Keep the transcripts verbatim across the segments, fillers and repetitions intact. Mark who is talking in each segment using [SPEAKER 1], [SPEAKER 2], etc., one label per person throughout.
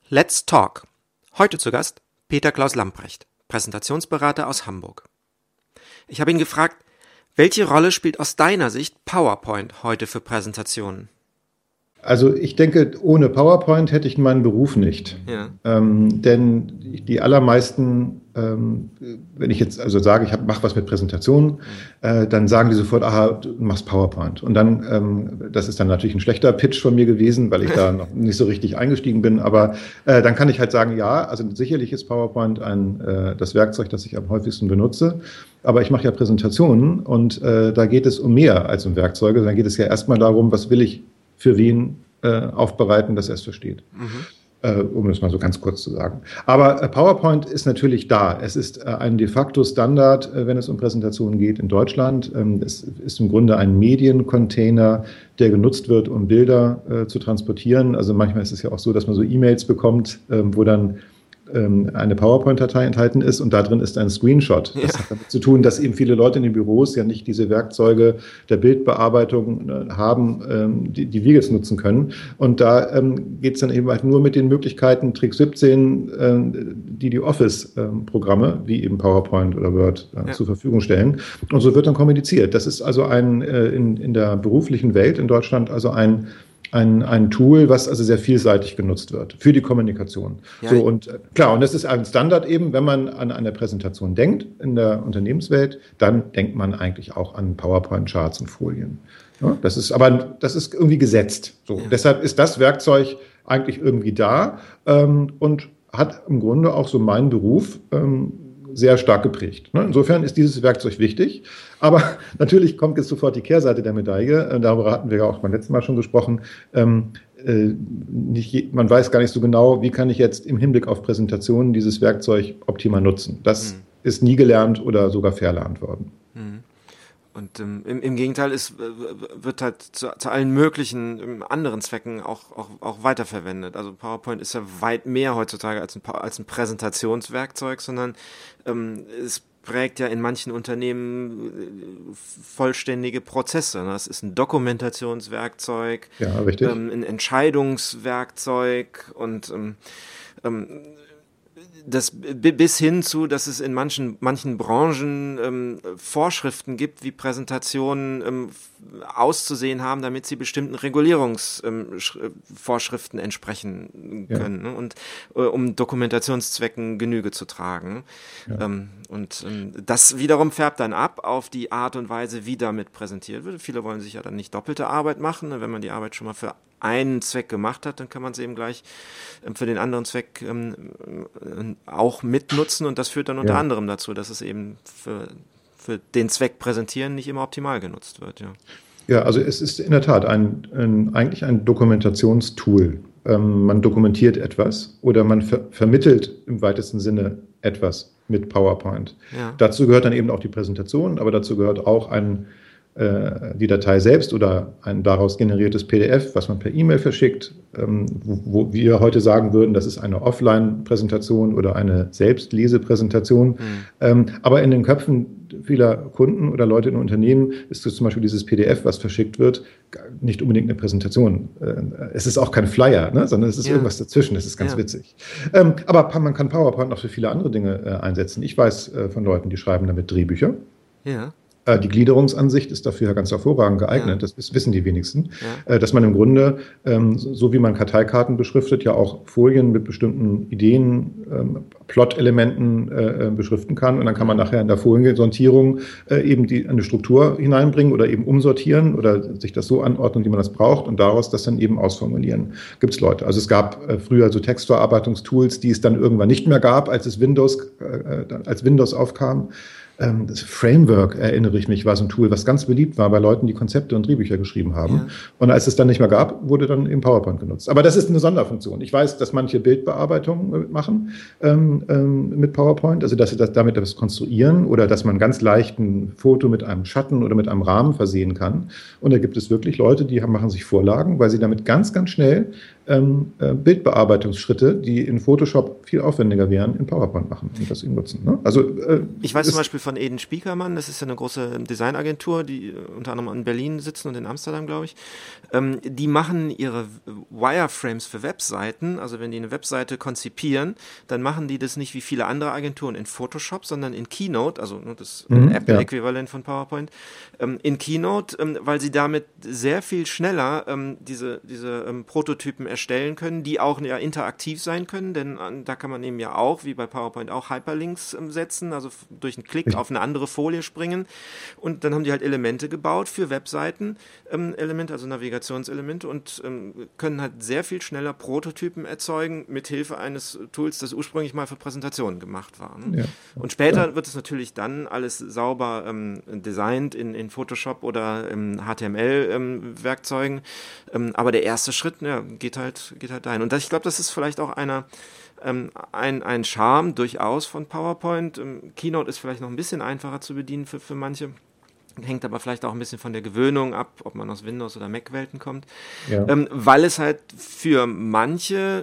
[SPEAKER 1] Let's Talk. Heute zu Gast Peter Klaus Lamprecht, Präsentationsberater aus Hamburg. Ich habe ihn gefragt, welche Rolle spielt aus deiner Sicht PowerPoint heute für Präsentationen?
[SPEAKER 2] Also ich denke, ohne PowerPoint hätte ich meinen Beruf nicht.
[SPEAKER 1] Ja.
[SPEAKER 2] Ähm, denn die allermeisten, ähm, wenn ich jetzt also sage, ich mache was mit Präsentationen, mhm. äh, dann sagen die sofort, aha, du machst PowerPoint. Und dann, ähm, das ist dann natürlich ein schlechter Pitch von mir gewesen, weil ich da noch nicht so richtig eingestiegen bin. Aber äh, dann kann ich halt sagen, ja, also sicherlich ist PowerPoint ein, äh, das Werkzeug, das ich am häufigsten benutze. Aber ich mache ja Präsentationen und äh, da geht es um mehr als um Werkzeuge. Da geht es ja erstmal darum, was will ich für wen äh, aufbereiten, dass er es versteht. Mhm. Äh, um das mal so ganz kurz zu sagen. Aber äh, PowerPoint ist natürlich da. Es ist äh, ein de facto Standard, äh, wenn es um Präsentationen geht in Deutschland. Ähm, es ist im Grunde ein Mediencontainer, der genutzt wird, um Bilder äh, zu transportieren. Also manchmal ist es ja auch so, dass man so E-Mails bekommt, äh, wo dann eine PowerPoint-Datei enthalten ist und da drin ist ein Screenshot. Das ja. hat damit zu tun, dass eben viele Leute in den Büros ja nicht diese Werkzeuge der Bildbearbeitung haben, die, die wir jetzt nutzen können. Und da ähm, geht es dann eben halt nur mit den Möglichkeiten Trick siebzehn, äh, die die Office-Programme, wie eben PowerPoint oder Word, äh, ja. zur Verfügung stellen. Und so wird dann kommuniziert. Das ist also ein äh, in, in der beruflichen Welt in Deutschland also ein Ein, ein Tool, was also sehr vielseitig genutzt wird für die Kommunikation. Ja. So, und äh, klar, und das ist ein Standard eben, wenn man an eine Präsentation denkt in der Unternehmenswelt, dann denkt man eigentlich auch an PowerPoint-Charts und Folien. Ja, das ist aber das ist irgendwie gesetzt. So, ja. Deshalb ist das Werkzeug eigentlich irgendwie da ähm, und hat im Grunde auch so meinen Beruf ähm, sehr stark geprägt. Insofern ist dieses Werkzeug wichtig. Aber natürlich kommt jetzt sofort die Kehrseite der Medaille. Darüber hatten wir ja auch beim letzten Mal schon gesprochen. Ähm, äh, nicht, man weiß gar nicht so genau, wie kann ich jetzt im Hinblick auf Präsentationen dieses Werkzeug optimal nutzen. Das mhm. ist nie gelernt oder sogar verlernt worden.
[SPEAKER 1] Mhm. Und ähm, im, im Gegenteil, es wird halt zu, zu allen möglichen ähm, anderen Zwecken auch, auch, auch weiterverwendet. Also PowerPoint ist ja weit mehr heutzutage als ein, als ein Präsentationswerkzeug, sondern ähm, es prägt ja in manchen Unternehmen äh, vollständige Prozesse. Das ist ein Dokumentationswerkzeug,
[SPEAKER 2] ja, richtig.
[SPEAKER 1] Ähm, ein Entscheidungswerkzeug und ähm, ähm, das bis hin zu, dass es in manchen, manchen Branchen ähm, Vorschriften gibt, wie Präsentationen ähm, auszusehen haben, damit sie bestimmten Regulierungsvorschriften ähm, entsprechen können, ja. ne? Und äh, um Dokumentationszwecken Genüge zu tragen. Ja. Ähm, und ähm, das wiederum färbt dann ab auf die Art und Weise, wie damit präsentiert wird. Viele wollen sich ja dann nicht doppelte Arbeit machen, ne? Wenn man die Arbeit schon mal für einen Zweck gemacht hat, dann kann man es eben gleich ähm, für den anderen Zweck ähm, auch mitnutzen und das führt dann unter ja. anderem dazu, dass es eben für, für den Zweck präsentieren nicht immer optimal genutzt wird. Ja,
[SPEAKER 2] ja, also es ist in der Tat ein, ein, eigentlich ein Dokumentationstool. Ähm, man dokumentiert etwas oder man ver- vermittelt im weitesten Sinne etwas mit PowerPoint. Ja. Dazu gehört dann eben auch die Präsentation, aber dazu gehört auch ein die Datei selbst oder ein daraus generiertes P D F, was man per E-Mail verschickt, ähm, wo, wo wir heute sagen würden, das ist eine Offline-Präsentation oder eine Selbstlesepräsentation. Mhm. Ähm, aber in den Köpfen vieler Kunden oder Leute in Unternehmen ist es zum Beispiel dieses P D F, was verschickt wird, nicht unbedingt eine Präsentation. Äh, es ist auch kein Flyer, ne, sondern es ist ja. irgendwas dazwischen. Das ist ganz ja. witzig. Ähm, aber man kann PowerPoint auch für viele andere Dinge äh, einsetzen. Ich weiß äh, von Leuten, die schreiben damit Drehbücher.
[SPEAKER 1] Ja.
[SPEAKER 2] Die Gliederungsansicht ist dafür ganz hervorragend geeignet, ja. das wissen die wenigsten, ja. dass man im Grunde, so wie man Karteikarten beschriftet, ja auch Folien mit bestimmten Ideen, Plot-Elementen beschriften kann und dann kann man nachher in der Foliensortierung eben die, eine Struktur hineinbringen oder eben umsortieren oder sich das so anordnen, wie man das braucht und daraus das dann eben ausformulieren. Gibt es Leute. Also es gab früher so Textverarbeitungstools, die es dann irgendwann nicht mehr gab, als es Windows, als Windows aufkam. Das Framework, erinnere ich mich, war so ein Tool, was ganz beliebt war bei Leuten, die Konzepte und Drehbücher geschrieben haben. Ja. Und als es dann nicht mehr gab, wurde dann eben PowerPoint genutzt. Aber das ist eine Sonderfunktion. Ich weiß, dass manche Bildbearbeitungen machen ähm, ähm, mit PowerPoint, also dass sie das, damit das konstruieren oder dass man ganz leicht ein Foto mit einem Schatten oder mit einem Rahmen versehen kann. Und da gibt es wirklich Leute, die haben, machen sich Vorlagen, weil sie damit ganz, ganz schnell ähm, äh, Bildbearbeitungsschritte, die in Photoshop viel aufwendiger wären, in PowerPoint machen und das eben nutzen. Ne? Also, äh,
[SPEAKER 1] ich weiß zum Beispiel von Eden Spiekermann, das ist ja eine große Designagentur, die unter anderem in Berlin sitzen und in Amsterdam, glaube ich. Ähm, die machen ihre Wireframes für Webseiten, also wenn die eine Webseite konzipieren, dann machen die das nicht wie viele andere Agenturen in Photoshop, sondern in Keynote, also das
[SPEAKER 2] mhm,
[SPEAKER 1] Apple-Äquivalent ja. von PowerPoint, ähm, in Keynote, ähm, weil sie damit sehr viel schneller ähm, diese, diese ähm, Prototypen erstellen können, die auch ja interaktiv sein können, denn äh, da kann man eben ja auch, wie bei PowerPoint auch, Hyperlinks ähm, setzen, also f- durch einen Klick auf eine andere Folie springen, und dann haben die halt Elemente gebaut für Webseiten, ähm, Elemente, also Navigationselemente, und ähm, können halt sehr viel schneller Prototypen erzeugen mit Hilfe eines Tools, das ursprünglich mal für Präsentationen gemacht war. Ne?
[SPEAKER 2] Ja.
[SPEAKER 1] Und später
[SPEAKER 2] Ja.
[SPEAKER 1] wird es natürlich dann alles sauber ähm, designt in, in Photoshop oder ähm, H T M L-Werkzeugen, ähm, aber der erste Schritt ja, geht halt geht halt dahin. Und das, ich glaube, das ist vielleicht auch einer ähm, ein, ein Charme durchaus von PowerPoint. Ähm, Keynote ist vielleicht noch ein bisschen einfacher zu bedienen für, für manche. Hängt aber vielleicht auch ein bisschen von der Gewöhnung ab, ob man aus Windows- oder Mac-Welten kommt. Ja. Ähm, weil es halt für manche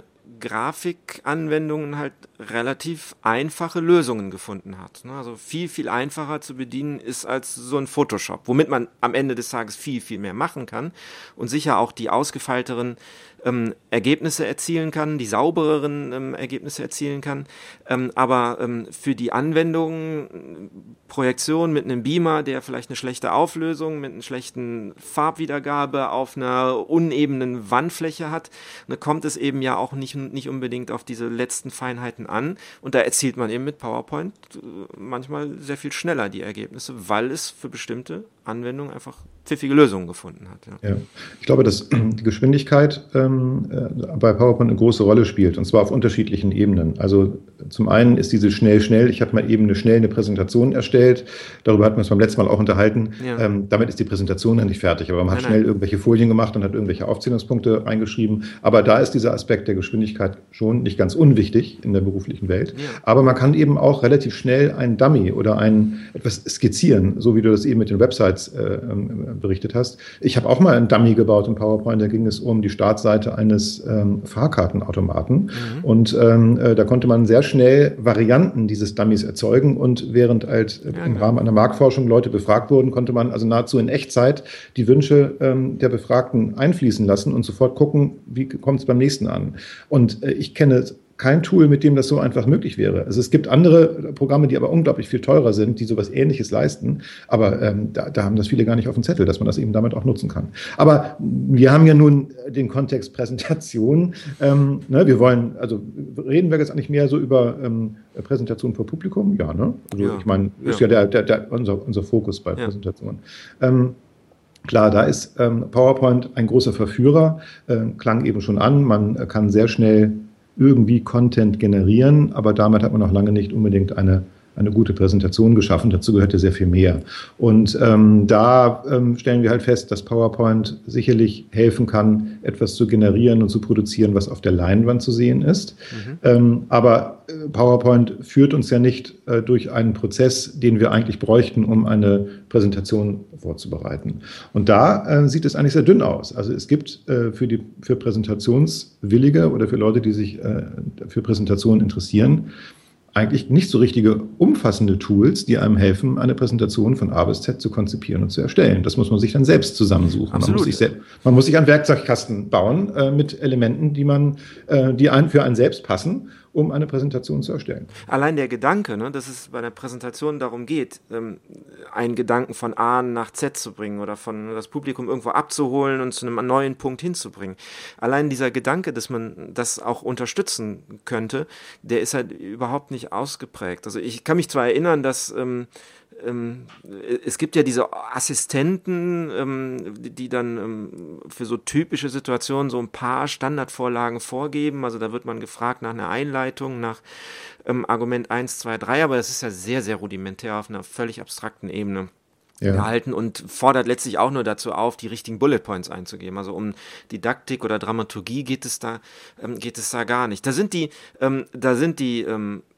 [SPEAKER 1] Grafikanwendungen halt relativ einfache Lösungen gefunden hat. Also viel, viel einfacher zu bedienen ist als so ein Photoshop, womit man am Ende des Tages viel, viel mehr machen kann und sicher auch die ausgefeilteren ähm, Ergebnisse erzielen kann, die saubereren ähm, Ergebnisse erzielen kann. Ähm, aber ähm, für die Anwendung, Projektion mit einem Beamer, der vielleicht eine schlechte Auflösung, mit einer schlechten Farbwiedergabe auf einer unebenen Wandfläche hat, ne, kommt es eben ja auch nicht, nicht unbedingt auf diese letzten Feinheiten an. Und da erzielt man eben mit PowerPoint manchmal sehr viel schneller die Ergebnisse, weil es für bestimmte Anwendungen einfach pfiffige Lösungen gefunden hat.
[SPEAKER 2] Ja. Ja. Ich glaube, dass die Geschwindigkeit ähm, bei PowerPoint eine große Rolle spielt, und zwar auf unterschiedlichen Ebenen. Also zum einen ist diese schnell, schnell, ich habe mal eben eine schnell eine Präsentation erstellt, darüber hatten wir uns beim letzten Mal auch unterhalten, ja. ähm, damit ist die Präsentation ja nicht fertig, aber man nein, hat schnell nein. irgendwelche Folien gemacht und hat irgendwelche Aufzählungspunkte reingeschrieben, aber da ist dieser Aspekt der Geschwindigkeit schon nicht ganz unwichtig in der beruflichen Welt, ja. aber man kann eben auch relativ schnell einen Dummy oder ein etwas skizzieren, so wie du das eben mit den Websites äh, berichtet hast. Ich habe auch mal einen Dummy gebaut in PowerPoint, da ging es um die Startseite eines ähm, Fahrkartenautomaten mhm. und ähm, äh, da konnte man sehr schnell Varianten dieses Dummies erzeugen, und während halt äh, ja, im Rahmen einer Marktforschung Leute befragt wurden, konnte man also nahezu in Echtzeit die Wünsche ähm, der Befragten einfließen lassen und sofort gucken, wie kommt es beim nächsten an. Und äh, ich kenne kein Tool, mit dem das so einfach möglich wäre. Also es gibt andere Programme, die aber unglaublich viel teurer sind, die sowas Ähnliches leisten, aber ähm, da, da haben das viele gar nicht auf dem Zettel, dass man das eben damit auch nutzen kann. Aber wir haben ja nun den Kontext Präsentation. Ähm, ne, wir wollen, also reden wir jetzt eigentlich mehr so über ähm, Präsentation vor Publikum? Ja, ne? Also ja. ich meine, ist ja, ja der, der, der, unser, unser Fokus bei ja. Präsentation. Ähm, Klar, da ist ähm, PowerPoint ein großer Verführer, äh, klang eben schon an, man äh, kann sehr schnell irgendwie Content generieren, aber damit hat man noch lange nicht unbedingt eine, eine gute Präsentation geschaffen. Dazu gehört ja sehr viel mehr. Und ähm, da ähm, stellen wir halt fest, dass PowerPoint sicherlich helfen kann, etwas zu generieren und zu produzieren, was auf der Leinwand zu sehen ist. Mhm. Ähm, aber äh, PowerPoint führt uns ja nicht äh, durch einen Prozess, den wir eigentlich bräuchten, um eine Präsentation vorzubereiten. Und da äh, sieht es eigentlich sehr dünn aus. Also es gibt äh, für die für Präsentationswillige oder für Leute, die sich äh, für Präsentationen interessieren, eigentlich nicht so richtige umfassende Tools, die einem helfen, eine Präsentation von A bis Z zu konzipieren und zu erstellen. Das muss man sich dann selbst zusammensuchen. Man muss, sich selbst, man muss sich einen Werkzeugkasten bauen äh, mit Elementen, die man, äh, die ein, für einen selbst passen, um eine Präsentation zu erstellen.
[SPEAKER 1] Allein der Gedanke, ne, dass es bei einer Präsentation darum geht, ähm, einen Gedanken von A nach Z zu bringen oder von das Publikum irgendwo abzuholen und zu einem neuen Punkt hinzubringen. Allein dieser Gedanke, dass man das auch unterstützen könnte, der ist halt überhaupt nicht ausgeprägt. Also ich kann mich zwar erinnern, dass ähm, ähm, es gibt ja diese Assistenten, ähm, die dann ähm, für so typische Situationen so ein paar Standardvorlagen vorgeben. Also da wird man gefragt nach einer Einleitung, nach ähm, Argument eins, zwei, drei, aber das ist ja sehr, sehr rudimentär auf einer völlig abstrakten Ebene. Ja. Gehalten und fordert letztlich auch nur dazu auf, die richtigen Bullet Points einzugeben. Also um Didaktik oder Dramaturgie geht es da, ähm, geht es da gar nicht. Da sind die, ähm, da sind die ähm,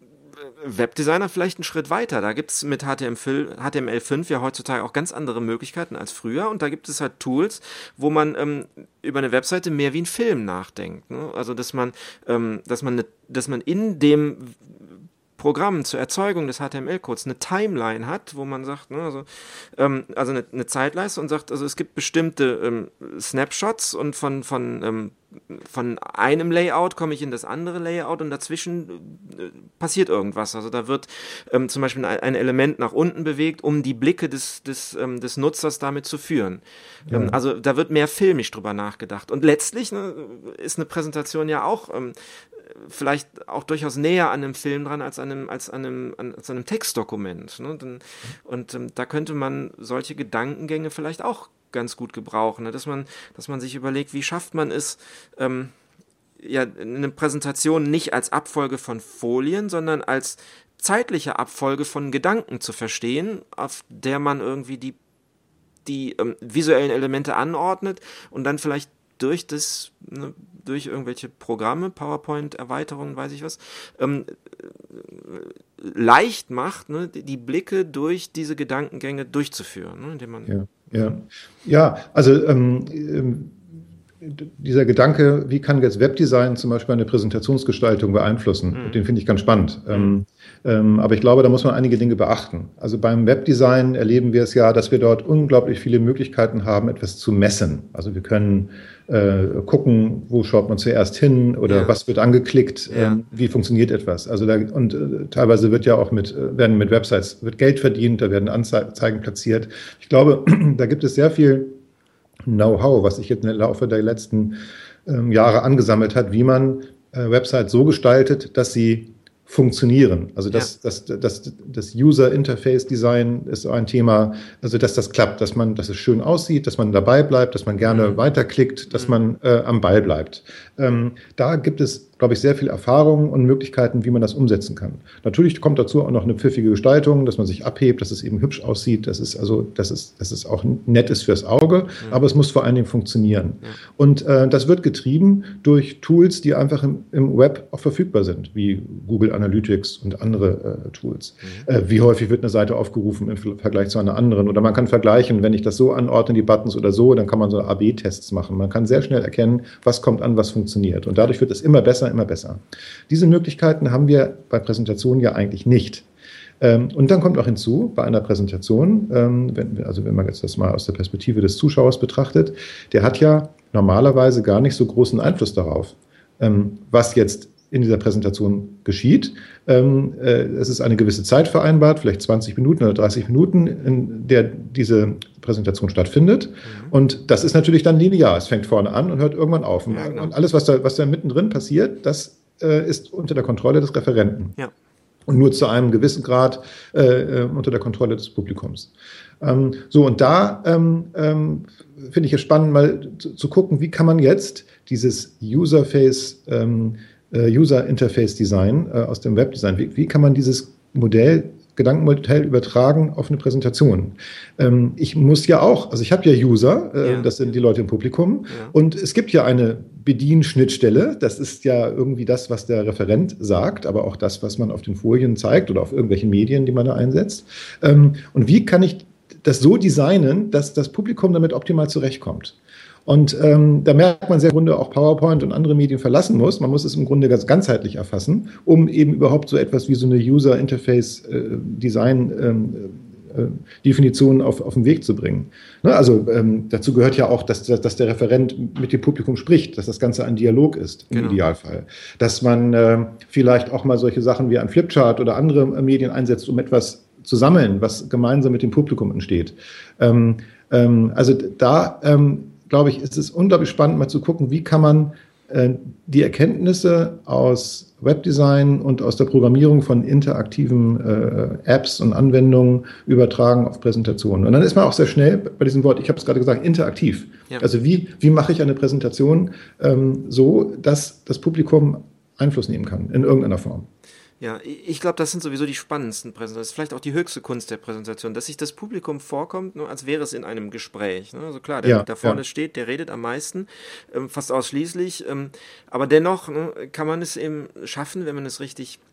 [SPEAKER 1] Webdesigner vielleicht einen Schritt weiter. Da gibt es mit H T M L fünf ja heutzutage auch ganz andere Möglichkeiten als früher. Und da gibt es halt Tools, wo man ähm, über eine Webseite mehr wie ein Film nachdenkt. Ne? Also dass man, ähm, dass man, ne, dass man in dem Programm zur Erzeugung des H T M L-Codes eine Timeline hat, wo man sagt, ne, also, ähm, also eine, eine Zeitleiste und sagt, also es gibt bestimmte ähm, Snapshots und von, von, ähm, von einem Layout komme ich in das andere Layout und dazwischen äh, passiert irgendwas. Also da wird ähm, zum Beispiel ein, ein Element nach unten bewegt, um die Blicke des, des, ähm, des Nutzers damit zu führen. Ja. Ähm, also da wird mehr filmisch drüber nachgedacht. Und letztlich ne, ist eine Präsentation ja auch ähm, vielleicht auch durchaus näher an einem Film dran als an einem, als an einem, als an einem Textdokument. Ne? Und, und ähm, da könnte man solche Gedankengänge vielleicht auch ganz gut gebrauchen, ne? dass man, dass man sich überlegt, wie schafft man es, ähm, ja, eine Präsentation nicht als Abfolge von Folien, sondern als zeitliche Abfolge von Gedanken zu verstehen, auf der man irgendwie die, die ähm, visuellen Elemente anordnet und dann vielleicht durch das, ne, durch irgendwelche Programme, PowerPoint-Erweiterungen, weiß ich was, ähm, leicht macht, ne, die, die Blicke durch diese Gedankengänge durchzuführen, ne, indem man
[SPEAKER 2] ja, ja. ja, also ähm, ähm, dieser Gedanke, wie kann jetzt Webdesign zum Beispiel eine Präsentationsgestaltung beeinflussen, mhm. den finde ich ganz spannend. Mhm. Ähm, ähm, aber ich glaube, da muss man einige Dinge beachten. Also beim Webdesign erleben wir es ja, dass wir dort unglaublich viele Möglichkeiten haben, etwas zu messen. Also wir können äh, gucken, wo schaut man zuerst hin oder ja. was wird angeklickt, ja. ähm, wie funktioniert etwas. Also da, und äh, teilweise wird ja auch mit, äh, werden mit Websites wird Geld verdient, da werden Anzeigen platziert. Ich glaube, da gibt es sehr viel Know-how, was sich jetzt im Laufe der letzten ähm, Jahre angesammelt hat, wie man äh, Websites so gestaltet, dass sie funktionieren. Also das, ja. das, das, das, das User-Interface-Design ist so ein Thema, also dass das klappt, dass man, dass es schön aussieht, dass man dabei bleibt, dass man gerne mhm. weiterklickt, dass mhm. man äh, am Ball bleibt. Ähm, da gibt es, glaube ich, sehr viel Erfahrung und Möglichkeiten, wie man das umsetzen kann. Natürlich kommt dazu auch noch eine pfiffige Gestaltung, dass man sich abhebt, dass es eben hübsch aussieht, dass es also, dass es, dass es auch nett ist fürs Auge, mhm. aber es muss vor allen Dingen funktionieren. Mhm. Und äh, das wird getrieben durch Tools, die einfach im, im Web auch verfügbar sind, wie Google Analytics und andere äh, Tools. Mhm. Äh, wie häufig wird eine Seite aufgerufen im Vergleich zu einer anderen? Oder man kann vergleichen, wenn ich das so anordne, die Buttons oder so, dann kann man so A B Tests machen. Man kann sehr schnell erkennen, was kommt an, was funktioniert. Und dadurch wird es immer besser, immer besser. Diese Möglichkeiten haben wir bei Präsentationen ja eigentlich nicht. Ähm, und dann kommt auch hinzu, bei einer Präsentation, ähm, wenn, also wenn man jetzt das mal aus der Perspektive des Zuschauers betrachtet, der hat ja normalerweise gar nicht so großen Einfluss darauf, ähm, was jetzt in dieser Präsentation geschieht. Ähm, äh, es ist eine gewisse Zeit vereinbart, vielleicht zwanzig Minuten oder dreißig Minuten, in der diese Präsentation stattfindet. Mhm. Und das ist natürlich dann linear. Es fängt vorne an und hört irgendwann auf. Ja, genau. Und alles, was da, was da mittendrin passiert, das äh, ist unter der Kontrolle des Referenten. Ja. Und nur zu einem gewissen Grad äh, unter der Kontrolle des Publikums. Ähm, so, und da ähm, ähm, finde ich es spannend, mal zu, zu gucken, wie kann man jetzt dieses User-Face ähm, User-Interface-Design äh, aus dem Webdesign. Wie, wie kann man dieses Modell, Gedankenmodell übertragen auf eine Präsentation? Ähm, ich muss ja auch, also ich habe ja User, äh, ja. das sind die Leute im Publikum, ja. und es gibt ja eine Bedienschnittstelle, das ist ja irgendwie das, was der Referent sagt, aber auch das, was man auf den Folien zeigt oder auf irgendwelchen Medien, die man da einsetzt. Ähm, und wie kann ich das so designen, dass das Publikum damit optimal zurechtkommt? Und ähm, da merkt man sehr im Grunde auch PowerPoint und andere Medien verlassen muss. Man muss es im Grunde ganz ganzheitlich erfassen, um eben überhaupt so etwas wie so eine User-Interface-Design-Definition äh, äh, auf, auf den Weg zu bringen. Ne? Also ähm, dazu gehört ja auch, dass, dass der Referent mit dem Publikum spricht, dass das Ganze ein Dialog ist im genau. Idealfall. Dass man äh, vielleicht auch mal solche Sachen wie ein Flipchart oder andere äh, Medien einsetzt, um etwas zu sammeln, was gemeinsam mit dem Publikum entsteht. Ähm, ähm, also da ähm, glaube ich, ist es unglaublich spannend, mal zu gucken, wie kann man äh, die Erkenntnisse aus Webdesign und aus der Programmierung von interaktiven äh, Apps und Anwendungen übertragen auf Präsentationen. Und dann ist man auch sehr schnell bei diesem Wort, ich habe es gerade gesagt, interaktiv. Ja. Also wie, wie mache ich eine Präsentation ähm, so, dass das Publikum Einfluss nehmen kann in irgendeiner Form.
[SPEAKER 1] Ja, ich glaube, das sind sowieso die spannendsten Präsentationen. Das ist vielleicht auch die höchste Kunst der Präsentation, dass sich das Publikum vorkommt, ne, als wäre es in einem Gespräch. Ne? Also klar, der ja, da vorne ja. steht, der redet am meisten, ähm, fast ausschließlich. Ähm, aber dennoch ne, kann man es eben schaffen, wenn man es richtig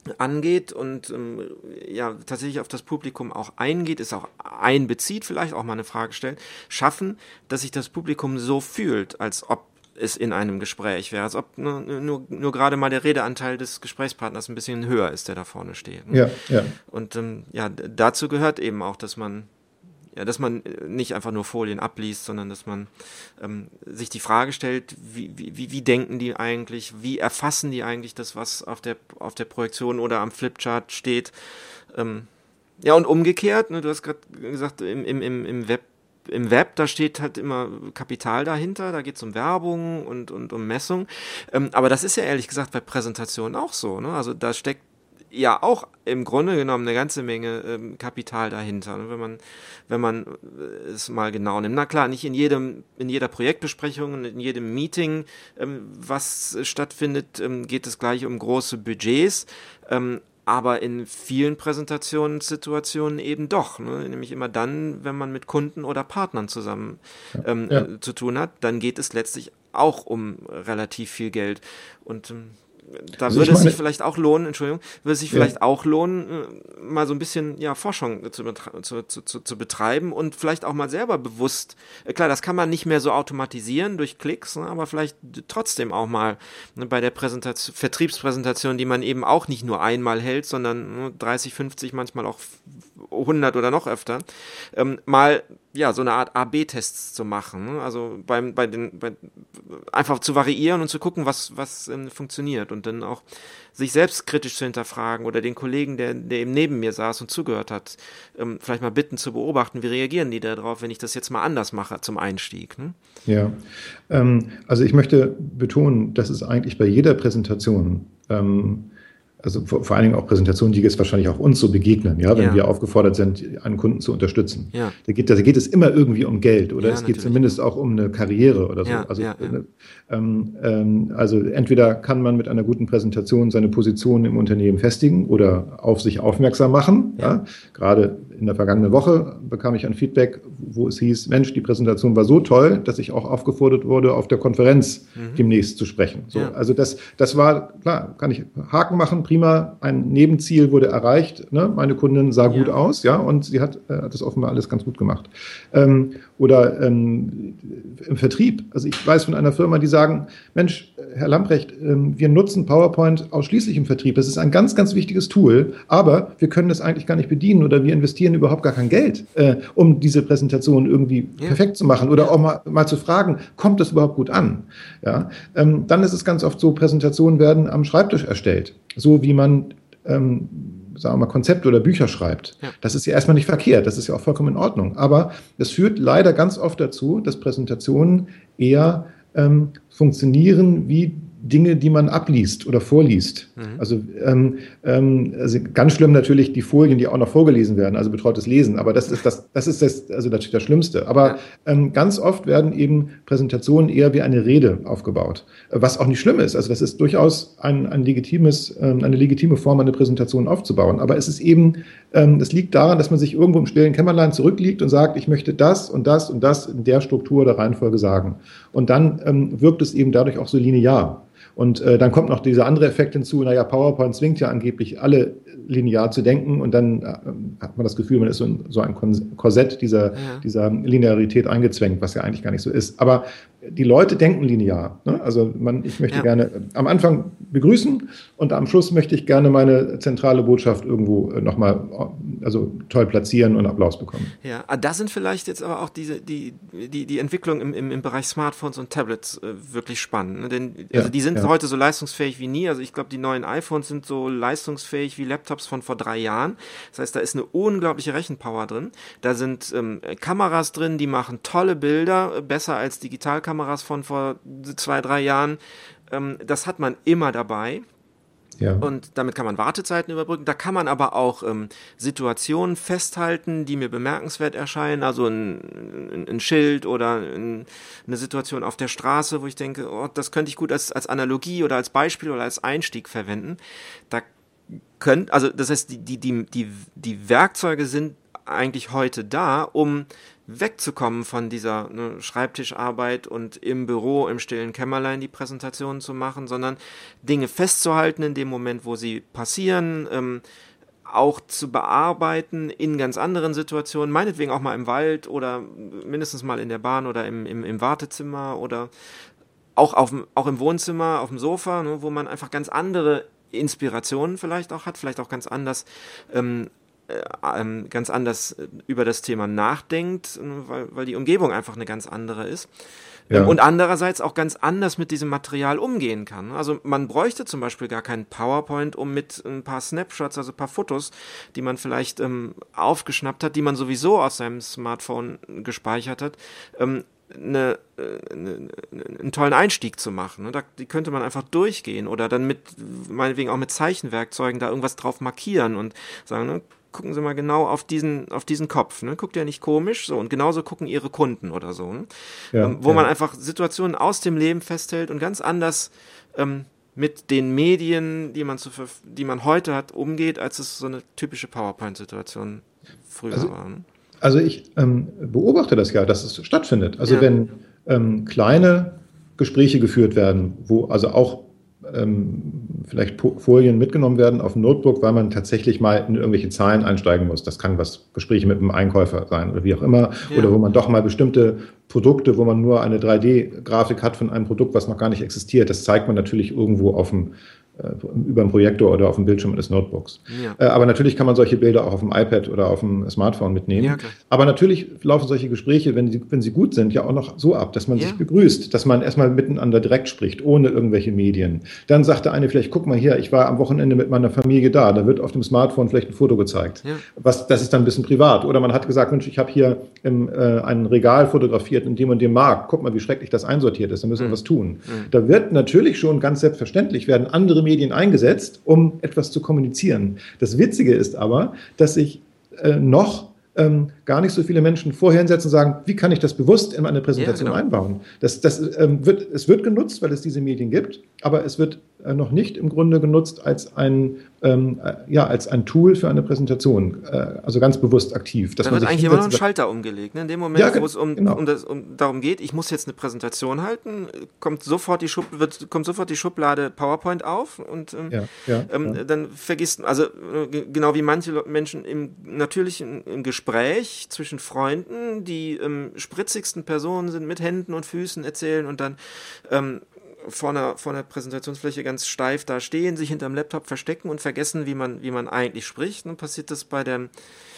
[SPEAKER 1] angeht und ähm, ja tatsächlich auf das Publikum auch eingeht, es auch einbezieht, vielleicht auch mal eine Frage stellt, schaffen, dass sich das Publikum so fühlt, als ob es in einem Gespräch wäre, als ob nur, nur, nur gerade mal der Redeanteil des Gesprächspartners ein bisschen höher ist, der da vorne steht. Ne?
[SPEAKER 2] Ja, ja.
[SPEAKER 1] Und ähm, ja, dazu gehört eben auch, dass man Ja, dass man nicht einfach nur Folien abliest, sondern dass man ähm, sich die Frage stellt, wie, wie, wie denken die eigentlich, wie erfassen die eigentlich das, was auf der, auf der Projektion oder am Flipchart steht. Ähm, ja, und umgekehrt, ne, du hast gerade gesagt, im, im, im Web, im Web, da steht halt immer Kapital dahinter, da geht es um Werbung und, und um Messung. Ähm, aber das ist ja ehrlich gesagt bei Präsentationen auch so. Ne? Also da steckt ja auch im Grunde genommen eine ganze Menge ähm, Kapital dahinter, ne? wenn man wenn man äh, es mal genau nimmt. Na klar, nicht in jedem in jeder Projektbesprechung und in jedem Meeting, ähm, was äh, stattfindet, ähm, geht es gleich um große Budgets, ähm, aber in vielen Präsentationssituationen eben doch, ne? Nämlich immer dann, wenn man mit Kunden oder Partnern zusammen ähm,
[SPEAKER 2] Ja.
[SPEAKER 1] äh, zu tun hat, dann geht es letztlich auch um relativ viel Geld und ähm, da
[SPEAKER 2] Also
[SPEAKER 1] würde
[SPEAKER 2] ich
[SPEAKER 1] es sich
[SPEAKER 2] meine-
[SPEAKER 1] vielleicht auch lohnen, Entschuldigung, würde es sich
[SPEAKER 2] Ja.
[SPEAKER 1] vielleicht auch lohnen, äh, mal so ein bisschen ja, Forschung zu, betre- zu, zu, zu, zu betreiben und vielleicht auch mal selber bewusst, äh, klar, das kann man nicht mehr so automatisieren durch Klicks, ne, aber vielleicht trotzdem auch mal ne, bei der Präsentation, Vertriebspräsentation, die man eben auch nicht nur einmal hält, sondern ne, dreißig, fünfzig, manchmal auch hundert oder noch öfter, ähm, mal ja, so eine Art A B Tests zu machen. Ne? Also beim, bei den, bei, einfach zu variieren und zu gucken, was, was ähm, funktioniert und dann auch sich selbst kritisch zu hinterfragen oder den Kollegen, der, der eben neben mir saß und zugehört hat, ähm, vielleicht mal bitten zu beobachten, wie reagieren die da drauf, wenn ich das jetzt mal anders mache zum Einstieg. Ne?
[SPEAKER 2] Ja, ähm, also ich möchte betonen, dass es eigentlich bei jeder Präsentation, ähm, also vor, vor allen Dingen auch Präsentationen, die jetzt wahrscheinlich auch uns so begegnen, ja, wenn
[SPEAKER 1] Ja.
[SPEAKER 2] wir aufgefordert sind, einen Kunden zu unterstützen.
[SPEAKER 1] Ja.
[SPEAKER 2] Da geht, da geht es immer irgendwie um Geld oder
[SPEAKER 1] Ja,
[SPEAKER 2] es geht
[SPEAKER 1] natürlich.
[SPEAKER 2] zumindest auch um eine Karriere oder so.
[SPEAKER 1] Ja,
[SPEAKER 2] also,
[SPEAKER 1] ja, ja.
[SPEAKER 2] äh, ähm, ähm, also entweder kann man mit einer guten Präsentation seine Position im Unternehmen festigen oder auf sich aufmerksam machen. Ja. Ja. Gerade in der vergangenen Woche bekam ich ein Feedback, wo es hieß, Mensch, die Präsentation war so toll, dass ich auch aufgefordert wurde, auf der Konferenz mhm. demnächst zu sprechen. So,
[SPEAKER 1] Ja.
[SPEAKER 2] Also das, das war, klar, kann ich Haken machen, prima, ein Nebenziel wurde erreicht, ne? Meine Kundin sah gut
[SPEAKER 1] Ja.
[SPEAKER 2] aus, ja, und sie hat, äh, hat das offenbar alles ganz gut gemacht. Ähm, oder ähm, im Vertrieb, also ich weiß von einer Firma, die sagen, Mensch, Herr Lamprecht, ähm, wir nutzen PowerPoint ausschließlich im Vertrieb, das ist ein ganz, ganz wichtiges Tool, aber wir können das eigentlich gar nicht bedienen oder wir investieren überhaupt gar kein Geld, äh, um diese Präsentation irgendwie
[SPEAKER 1] Ja.
[SPEAKER 2] perfekt zu machen oder auch mal, mal zu fragen, kommt das überhaupt gut an? Ja? Ähm, dann ist es ganz oft so, Präsentationen werden am Schreibtisch erstellt, so wie man ähm, sagen wir mal, Konzepte oder Bücher schreibt.
[SPEAKER 1] Ja.
[SPEAKER 2] Das ist ja erstmal nicht verkehrt, das ist ja auch vollkommen in Ordnung. Aber es führt leider ganz oft dazu, dass Präsentationen eher ähm, funktionieren wie Dinge, die man abliest oder vorliest. Mhm. Also, ähm, ähm, also ganz schlimm natürlich die Folien, die auch noch vorgelesen werden, also betreutes Lesen. Aber das ist das, das ist das, also natürlich das Schlimmste. Aber ja. ähm, ganz oft werden eben Präsentationen eher wie eine Rede aufgebaut, was auch nicht schlimm ist. Also das ist durchaus ein, ein legitimes, ähm, eine legitime Form, eine Präsentation aufzubauen. Aber es ist eben, ähm, es liegt daran, dass man sich irgendwo im stillen Kämmerlein zurückliegt und sagt, ich möchte das und das und das in der Struktur oder Reihenfolge sagen. Und dann ähm, wirkt es eben dadurch auch so linear. Und äh, dann kommt noch dieser andere Effekt hinzu, naja, PowerPoint zwingt ja angeblich alle linear zu denken und dann äh, hat man das Gefühl, man ist so, in, so ein Korsett dieser, ja. dieser Linearität eingezwängt, was ja eigentlich gar nicht so ist. Aber die Leute denken linear. Ne? Also man, ich möchte ja. gerne am Anfang begrüßen und am Schluss möchte ich gerne meine zentrale Botschaft irgendwo nochmal also toll platzieren und Applaus bekommen.
[SPEAKER 1] Ja, da sind vielleicht jetzt aber auch diese, die, die, die Entwicklung im, im, im Bereich Smartphones und Tablets äh, wirklich spannend. Ne? Denn also ja, die sind ja. heute so leistungsfähig wie nie. Also ich glaube, die neuen iPhones sind so leistungsfähig wie Laptops von vor drei Jahren. Das heißt, da ist eine unglaubliche Rechenpower drin. Da sind ähm, Kameras drin, die machen tolle Bilder, besser als Digitalkameras von vor zwei, drei Jahren. Ähm, das hat man immer dabei. Ja. Und damit kann man Wartezeiten überbrücken. Da kann man aber auch ähm, Situationen festhalten, die mir bemerkenswert erscheinen. Also ein, ein, ein Schild oder ein, eine Situation auf der Straße, wo ich denke, oh, das könnte ich gut als, als Analogie oder als Beispiel oder als Einstieg verwenden. Da könnt, also das heißt, die, die, die, die, die Werkzeuge sind eigentlich heute da, um wegzukommen von dieser ne, Schreibtischarbeit und im Büro, im stillen Kämmerlein die Präsentation zu machen, sondern Dinge festzuhalten in dem Moment, wo sie passieren, ähm, auch zu bearbeiten in ganz anderen Situationen, meinetwegen auch mal im Wald oder mindestens mal in der Bahn oder im, im, im Wartezimmer oder auch, auf, auch im Wohnzimmer, auf dem Sofa, ne, wo man einfach ganz andere Inspirationen vielleicht auch hat, vielleicht auch ganz anders ähm, äh, ganz anders über das Thema nachdenkt, weil, weil die Umgebung einfach eine ganz andere ist. Ja. Und andererseits auch ganz anders mit diesem Material umgehen kann. Also man bräuchte zum Beispiel gar keinen PowerPoint, um mit ein paar Snapshots, also ein paar Fotos, die man vielleicht ähm, aufgeschnappt hat, die man sowieso aus seinem Smartphone gespeichert hat, ähm, Eine, eine, einen tollen Einstieg zu machen. Ne? Da, die könnte man einfach durchgehen oder dann mit, meinetwegen auch mit Zeichenwerkzeugen da irgendwas drauf markieren und sagen, ne, gucken Sie mal genau auf diesen, auf diesen Kopf. Ne? Guckt ja nicht komisch. So, und genauso gucken Ihre Kunden oder so. Ne? Ja, ähm, wo ja. man einfach Situationen aus dem Leben festhält und ganz anders ähm, mit den Medien, die man, zu, die man heute hat, umgeht, als es so eine typische PowerPoint-Situation früher also, war. Ne?
[SPEAKER 2] Also ich ähm, beobachte das ja, dass es stattfindet. Also ja. wenn ähm, kleine Gespräche geführt werden, wo also auch ähm, vielleicht Folien mitgenommen werden auf dem Notebook, weil man tatsächlich mal in irgendwelche Zahlen einsteigen muss. Das kann was Gespräche mit einem Einkäufer sein oder wie auch immer. Ja. Oder wo man doch mal bestimmte Produkte, wo man nur eine drei D-Grafik hat von einem Produkt, was noch gar nicht existiert. Das zeigt man natürlich irgendwo auf dem über einen Projektor oder auf dem Bildschirm des Notebooks. Ja. Aber natürlich kann man solche Bilder auch auf dem iPad oder auf dem Smartphone mitnehmen. Ja, aber natürlich laufen solche Gespräche, wenn sie, wenn sie gut sind, ja auch noch so ab, dass man ja. sich begrüßt, dass man erstmal miteinander direkt spricht, ohne irgendwelche Medien. Dann sagt der eine vielleicht, guck mal hier, ich war am Wochenende mit meiner Familie da, da wird auf dem Smartphone vielleicht ein Foto gezeigt. Ja. Was, das ist dann ein bisschen privat. Oder man hat gesagt, Mensch, ich habe hier im, äh, ein Regal fotografiert in dem und dem Markt. Guck mal, wie schrecklich das einsortiert ist, da müssen wir mhm. was tun. Mhm. Da wird natürlich schon ganz selbstverständlich, werden andere Medien eingesetzt, um etwas zu kommunizieren. Das Witzige ist aber, dass sich äh, noch ähm, gar nicht so viele Menschen vorher hinsetzen und sagen, wie kann ich das bewusst in meine Präsentation ja, genau. einbauen? Das, das, ähm, wird, es wird genutzt, weil es diese Medien gibt, aber es wird äh, noch nicht im Grunde genutzt als ein, ähm, äh, ja, als ein Tool für eine Präsentation, äh, also ganz bewusst aktiv. Dass
[SPEAKER 1] da
[SPEAKER 2] man
[SPEAKER 1] wird
[SPEAKER 2] sich
[SPEAKER 1] eigentlich immer noch ein Schalter umgelegt. Ne? In dem Moment, ja, wo es um,
[SPEAKER 2] genau.
[SPEAKER 1] um, das, um darum geht, ich muss jetzt eine Präsentation halten, kommt sofort die, Schub, wird, kommt sofort die Schublade PowerPoint auf und ähm,
[SPEAKER 2] ja, ja,
[SPEAKER 1] ähm, ja. dann vergisst, also äh, genau wie manche Menschen im natürlichen im Gespräch zwischen Freunden, die ähm, spritzigsten Personen sind, mit Händen und Füßen erzählen und dann ähm, vor einer, vor einer Präsentationsfläche ganz steif da stehen, sich hinterm Laptop verstecken und vergessen, wie man, wie man eigentlich spricht. Dann passiert das bei der,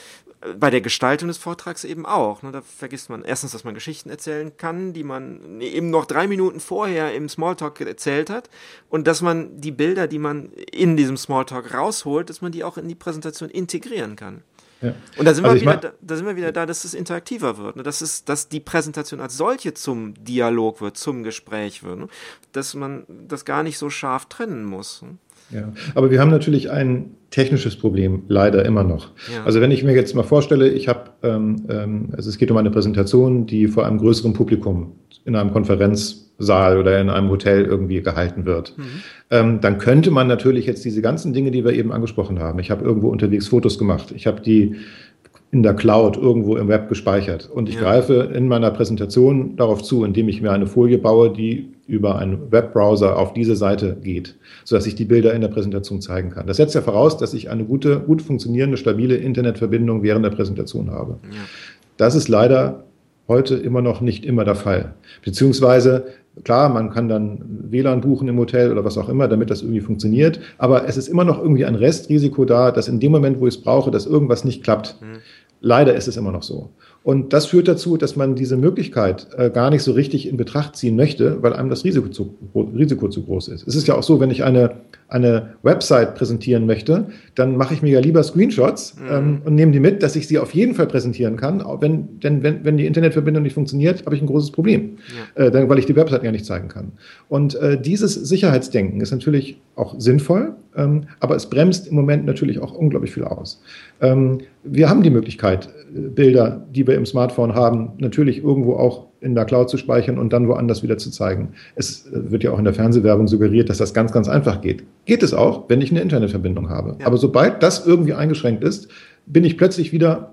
[SPEAKER 1] bei der Gestaltung des Vortrags eben auch. Da vergisst man erstens, dass man Geschichten erzählen kann, die man eben noch drei Minuten vorher im Smalltalk erzählt hat und dass man die Bilder, die man in diesem Smalltalk rausholt, dass man die auch in die Präsentation integrieren kann. Ja. Und da sind, also wir wieder, da, da sind wir wieder da, dass es interaktiver wird, ne? dass, es, dass die Präsentation als solche zum Dialog wird, zum Gespräch wird, ne? Dass man das gar nicht so scharf trennen muss. Ne?
[SPEAKER 2] Ja, aber wir haben natürlich ein technisches Problem, leider immer noch. Ja. Also wenn ich mir jetzt mal vorstelle, ich habe, ähm, ähm, also es geht um eine Präsentation, die vor einem größeren Publikum in einem Konferenzsaal oder in einem Hotel irgendwie gehalten wird, mhm. ähm, dann könnte man natürlich jetzt diese ganzen Dinge, die wir eben angesprochen haben, ich habe irgendwo unterwegs Fotos gemacht, ich habe die in der Cloud irgendwo im Web gespeichert und ich ja. greife in meiner Präsentation darauf zu, indem ich mir eine Folie baue, die über einen Webbrowser auf diese Seite geht, sodass ich die Bilder in der Präsentation zeigen kann. Das setzt ja voraus, dass ich eine gute, gut funktionierende, stabile Internetverbindung während der Präsentation habe. Ja. Das ist leider heute immer noch nicht immer der Fall. Beziehungsweise, klar, man kann dann W L A N buchen im Hotel oder was auch immer, damit das irgendwie funktioniert, aber es ist immer noch irgendwie ein Restrisiko da, dass in dem Moment, wo ich es brauche, dass irgendwas nicht klappt. Mhm. Leider ist es immer noch so. Und das führt dazu, dass man diese Möglichkeit äh, gar nicht so richtig in Betracht ziehen möchte, weil einem das Risiko zu, Risiko zu groß ist. Es ist ja auch so, wenn ich eine, eine Website präsentieren möchte, dann mache ich mir ja lieber Screenshots mhm. ähm, und nehme die mit, dass ich sie auf jeden Fall präsentieren kann. Auch wenn, denn wenn, wenn die Internetverbindung nicht funktioniert, habe ich ein großes Problem, ja. äh, dann, weil ich die Website ja nicht zeigen kann. Und äh, dieses Sicherheitsdenken ist natürlich auch sinnvoll, ähm, aber es bremst im Moment natürlich auch unglaublich viel aus. Ähm, wir haben die Möglichkeit, Bilder, die wir im Smartphone haben, natürlich irgendwo auch in der Cloud zu speichern und dann woanders wieder zu zeigen. Es wird ja auch in der Fernsehwerbung suggeriert, dass das ganz, ganz einfach geht. Geht es auch, wenn ich eine Internetverbindung habe. Ja. Aber sobald das irgendwie eingeschränkt ist, bin ich plötzlich wieder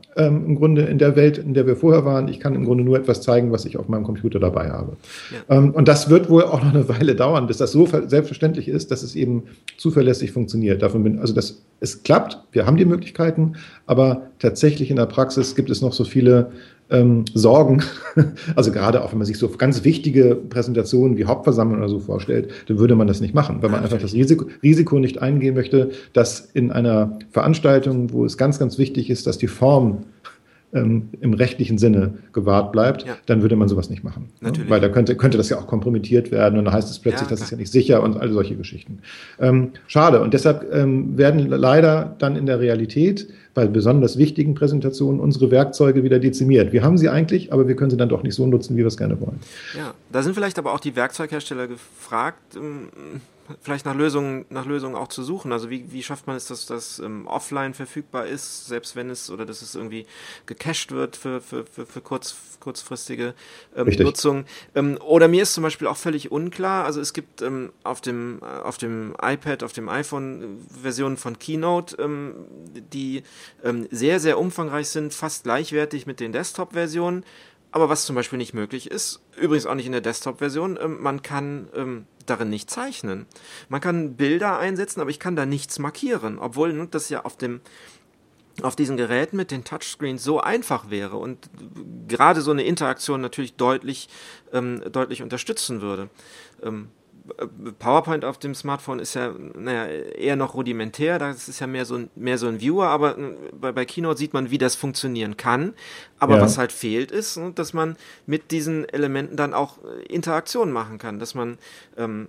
[SPEAKER 2] ähm, im Grunde in der Welt, in der wir vorher waren. Ich kann im Grunde nur etwas zeigen, was ich auf meinem Computer dabei habe. Ja. Ähm, und das wird wohl auch noch eine Weile dauern, bis das so selbstverständlich ist, dass es eben zuverlässig funktioniert. Davon bin, also das, es klappt, wir haben die Möglichkeiten, aber tatsächlich in der Praxis gibt es noch so viele ähm, Sorgen. Also gerade auch, wenn man sich so ganz wichtige Präsentationen wie Hauptversammlungen oder so vorstellt, dann würde man das nicht machen, weil man ja, einfach das Risiko, Risiko nicht eingehen möchte, dass in einer Veranstaltung, wo es ganz, ganz wichtig ist, dass die Form ähm, im rechtlichen Sinne gewahrt bleibt, ja. dann würde man sowas nicht machen. Natürlich. Ne? Weil da könnte, könnte das ja auch kompromittiert werden und dann heißt es plötzlich, ja, das ist ja nicht sicher und all solche Geschichten. Ähm, schade. Und deshalb ähm, werden leider dann in der Realität bei besonders wichtigen Präsentationen unsere Werkzeuge wieder dezimiert. Wir haben sie eigentlich, aber wir können sie dann doch nicht so nutzen, wie wir es gerne wollen.
[SPEAKER 1] Ja, da sind vielleicht aber auch die Werkzeughersteller gefragt, vielleicht nach Lösungen, nach Lösungen auch zu suchen. Also wie, wie schafft man es, dass das ähm, offline verfügbar ist, selbst wenn es, oder dass es irgendwie gecached wird für, für, für, für kurz, kurzfristige ähm, Nutzung. Ähm, oder mir ist zum Beispiel auch völlig unklar, also es gibt ähm, auf dem, äh, auf dem iPad, auf dem iPhone Versionen von Keynote, ähm, die ähm, sehr, sehr umfangreich sind, fast gleichwertig mit den Desktop-Versionen. Aber was zum Beispiel nicht möglich ist, übrigens auch nicht in der Desktop-Version, ähm, man kann ähm, darin nicht zeichnen. Man kann Bilder einsetzen, aber ich kann da nichts markieren, obwohl ne, das ja auf dem auf diesen Geräten mit den Touchscreens so einfach wäre und gerade so eine Interaktion natürlich deutlich, ähm, deutlich unterstützen würde. Ähm, PowerPoint auf dem Smartphone ist ja naja, eher noch rudimentär, das ist ja mehr so ein, mehr so ein Viewer, aber bei, bei Keynote sieht man, wie das funktionieren kann. Aber ja. was halt fehlt ist, dass man mit diesen Elementen dann auch Interaktion machen kann, dass man ähm,